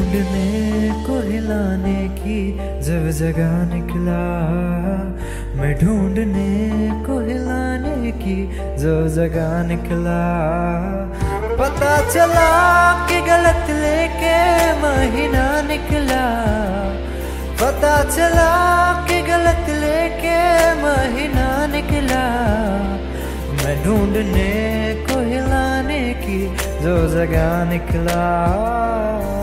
ढूंढने को हिलाने की जब जगह निकला, मैं ढूंढने को हिलाने की जब जगह निकला। पता चला कि गलत लेके महीना निकला, पता चला कि गलत लेके महीना निकला। मैं ढूंढने को हिलाने की जो जगह निकला।